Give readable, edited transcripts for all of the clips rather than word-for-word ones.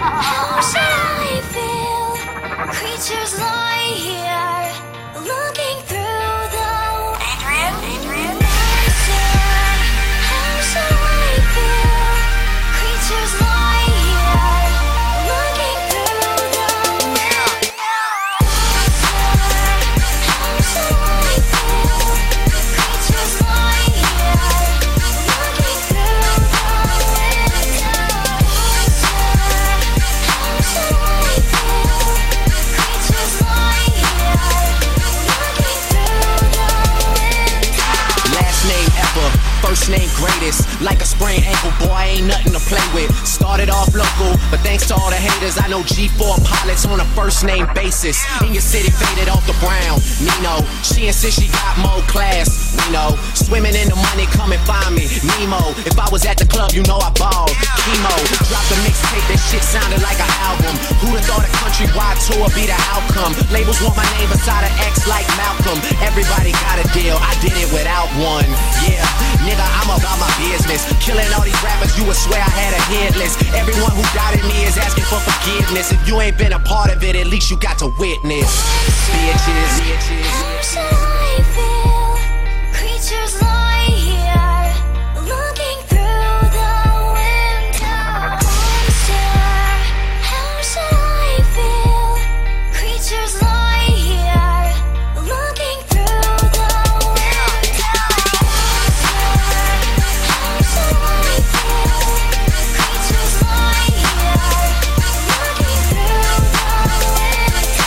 How should I feel? Creatures lie here, looking through the Adrian? How should I feel? Creatures lie here, looking through the How should I feel? Creatures lie here, looking through the How should I feel? Creatures lie here, looking through the Last name ever, first name greatest. Like a sprained ankle, boy, ain't nothing to play with. Started off local, but thanks to all the haters, I know G4 pilots on a first name basis. In your city, faded off the brown. Nino, she insists she got more class. We know, swimming in the money, come and find me. Nemo, if I was at the club, you know I balled. Chemo, dropped a mixtape, that shit sounded like an album. Who'da thought a countrywide tour be the outcome? Labels want my name beside an X like Malcolm. Everybody got a deal, I did it without one. Yeah, nigga, I'm about my business. Killing all these rappers, you would swear I had a hit list. Everyone who doubted me is asking for forgiveness. If you ain't been a part of it, at least you got to witness. Bitches. How should I feel? Creatures lie here, looking through the window. How should I feel? Creatures lie here, looking through the window. How should I feel? Creatures lie here, looking through the window.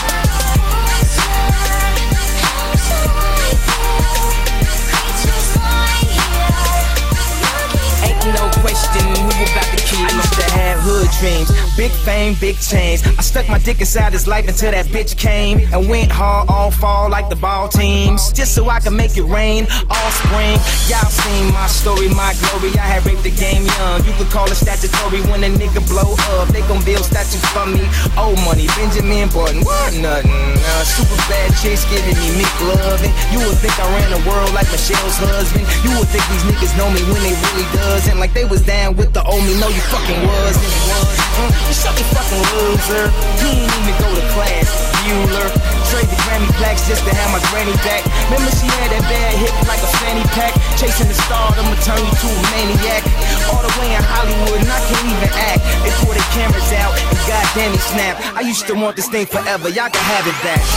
How should I feel? Creatures lie here, looking Ain't no question who about to kill. I used to have hood dreams, big fame, big chains. I stuck my dick inside his life until that bitch came and went hard all fall like the ball teams, just so I could make it rain all spring. Y'all seen my story, my glory. I had raped the game young. You could call it statutory when a nigga blow up. They gon' build statues for me. Old money, Benjamin Button, what nothing. Super bad chicks giving me Mick loving. You would think I ran the world like Michelle's husband. You would think these niggas know me when they really doesn't. Like they was down with the old me. No, you fucking wasn't. You such a fucking loser. You ain't even go to class. Bueller. Trade the Grammy plaques just to have my granny back. Remember she had that bad hip like a fanny pack. Chasing the star, I'ma turn you to a maniac. All the way in Hollywood and I can't even act. They pull their cameras out and goddamn he snap. I used to want this thing forever, y'all can have it back.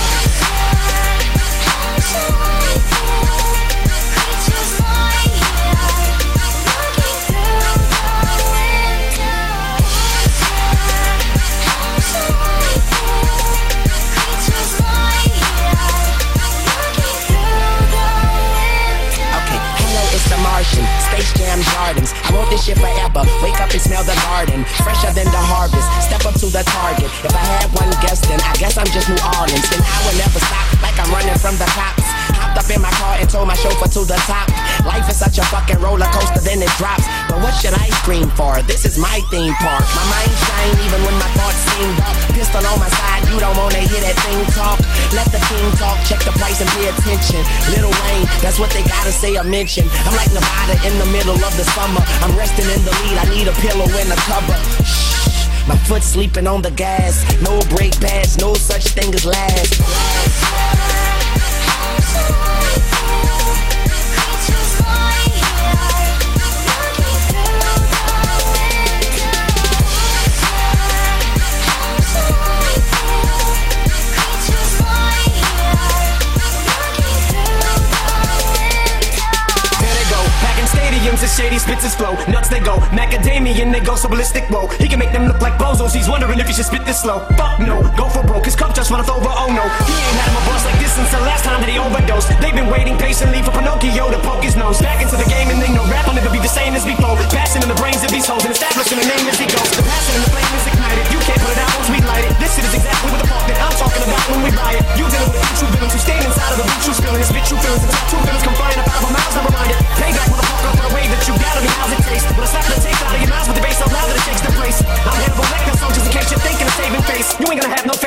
How should I feel? Creatures lie here, looking through the window. How should I feel? Creatures lie here, looking through the window. Okay, hello, it's the Martian, Space Jam Gardens. I want this shit forever, wake up and smell the garden. Fresher than the harvest, step up to the target. If I had one guess, then I guess I'm just New Orleans. Then I will never stop, like I'm running from the cops. Hopped up in my car and told my chauffeur to the top. Life is such a fucking roller coaster, then it drops. But what should I scream for? This is my theme park. My mind shine even when my thoughts seem dark. Pistol on my side, you don't wanna hear that thing talk. Let the king talk, check the price and pay attention. Lil Wayne, that's what they gotta say or mention. I'm like Nevada in the middle of the summer. I'm resting in the lead, I need a pillow and a cover. Shh, my foot sleeping on the gas. No brake pads, no such thing as last. How should I feel? Creatures lie here, looking through the window. How should I feel? Creatures lie here, looking through the window. There they go, packing stadiums as shady spits his flow. Nuts they go, macadamian they go so ballistic, whoa. He can make them look like bozos, he's wondering if he should spit this slow. Fuck no, go for broke, his cup just runneth over, oh no. He ain't had him a bust like this since the last time that he overdosed. They've been waiting patiently for Pinocchio to poke his nose. Back into the game and they know rap will never be the same as before. Passing in the brains of these hoes and establishing a name as he goes. The passion and the flame is ignited, you can't put it out once we light it. This shit is exactly what the fuck that I'm talking about when we buy it. You dealing with true villains who stand inside of the boot you spilling. Spit true feelings and two villains come flying up out of our mouths, never mind it. Payback motherfucker for the way that you gotta be how's it taste. But I slap the taste out of your mouth with the bass so loud that it shakes the place. I'm Hannibal Lecter, soldiers in case you're thinking of saving face. You ain't gonna have no